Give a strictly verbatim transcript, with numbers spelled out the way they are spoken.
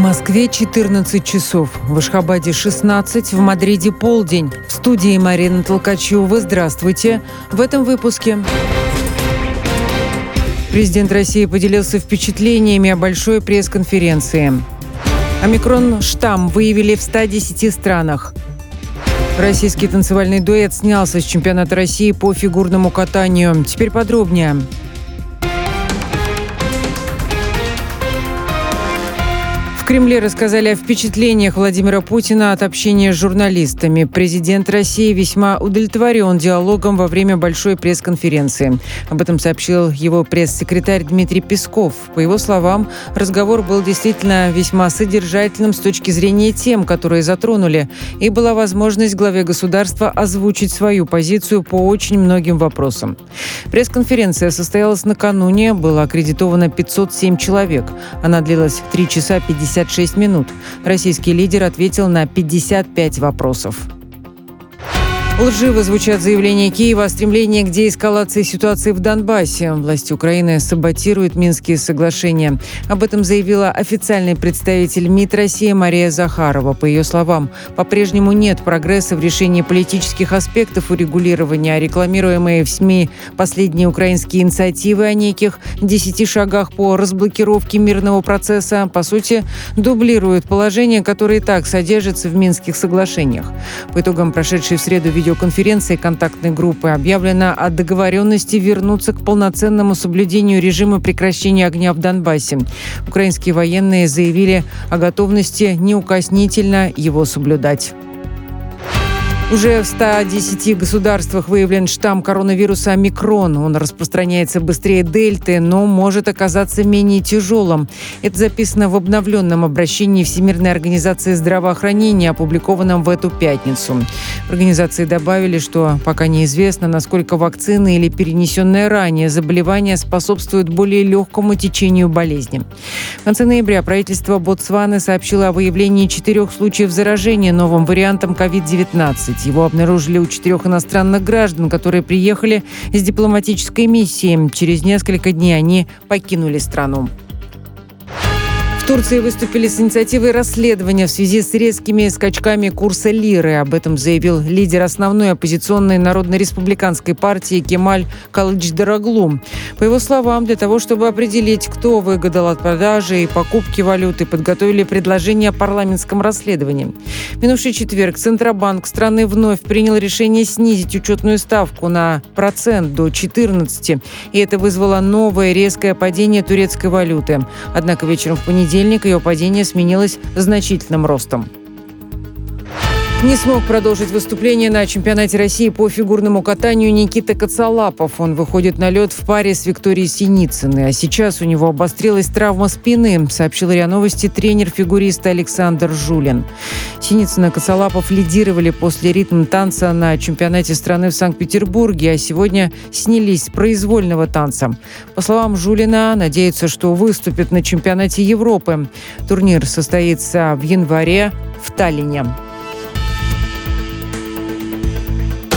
Москве четырнадцать часов, в Ашхабаде шестнадцать, в Мадриде полдень. В студии Марина Толкачева. Здравствуйте. В этом выпуске. Президент России поделился впечатлениями о большой пресс-конференции. Омикрон-штамм выявили в ста десяти странах. Российский танцевальный дуэт снялся с чемпионата России по фигурному катанию. Теперь подробнее. В Кремле рассказали о впечатлениях Владимира Путина от общения с журналистами. Президент России весьма удовлетворен диалогом во время большой пресс-конференции. Об этом сообщил его пресс-секретарь Дмитрий Песков. По его словам, разговор был действительно весьма содержательным с точки зрения тем, которые затронули, и была возможность главе государства озвучить свою позицию по очень многим вопросам. Пресс-конференция состоялась накануне, было аккредитовано пятьсот семь человек. Она длилась три часа пятьдесят шесть минут. Российский лидер ответил на пятьдесят пять вопросов. Лживо звучат заявления Киева о стремлении к деэскалации ситуации в Донбассе. Власти Украины саботируют Минские соглашения. Об этом заявила официальный представитель МИД России Мария Захарова. По ее словам, по-прежнему нет прогресса в решении политических аспектов урегулирования, а рекламируемые в СМИ последние украинские инициативы о неких десяти шагах по разблокировке мирного процесса, по сути, дублируют положения, которые и так содержатся в Минских соглашениях. По итогам прошедшей в среду видеоконференции видеоконференции контактной группы объявлено о договоренности вернуться к полноценному соблюдению режима прекращения огня в Донбассе. Украинские военные заявили о готовности неукоснительно его соблюдать. Уже в ста десяти государствах выявлен штамм коронавируса омикрон. Он распространяется быстрее дельты, но может оказаться менее тяжелым. Это записано в обновленном обращении Всемирной организации здравоохранения, опубликованном в эту пятницу. В организации добавили, что пока неизвестно, насколько вакцины или перенесенное ранее заболевание способствуют более легкому течению болезни. В конце ноября правительство Ботсваны сообщило о выявлении четырех случаев заражения новым вариантом ковид девятнадцать. Его обнаружили у четырех иностранных граждан, которые приехали с дипломатической миссией. Через несколько дней они покинули страну. В Турции выступили с инициативой расследования в связи с резкими скачками курса лиры. Об этом заявил лидер основной оппозиционной Народно-республиканской партии Кемаль Кылычдароглу. По его словам, для того, чтобы определить, кто выгадал от продажи и покупки валюты, подготовили предложение о парламентском расследовании. В минувший четверг Центробанк страны вновь принял решение снизить учетную ставку на процент до четырнадцати, и это вызвало новое резкое падение турецкой валюты. Однако вечером в понедельник ее падение сменилось значительным ростом. Не смог продолжить выступление на чемпионате России по фигурному катанию Никита Коцалапов. Он выходит на лед в паре с Викторией Синицыной. А сейчас у него обострилась травма спины, сообщил РИА Новости тренер фигуриста Александр Жулин. Синицына и Коцалапов лидировали после ритм-танца на чемпионате страны в Санкт-Петербурге, а сегодня снялись с произвольного танца. По словам Жулина, надеются, что выступят на чемпионате Европы. Турнир состоится в январе в Таллине.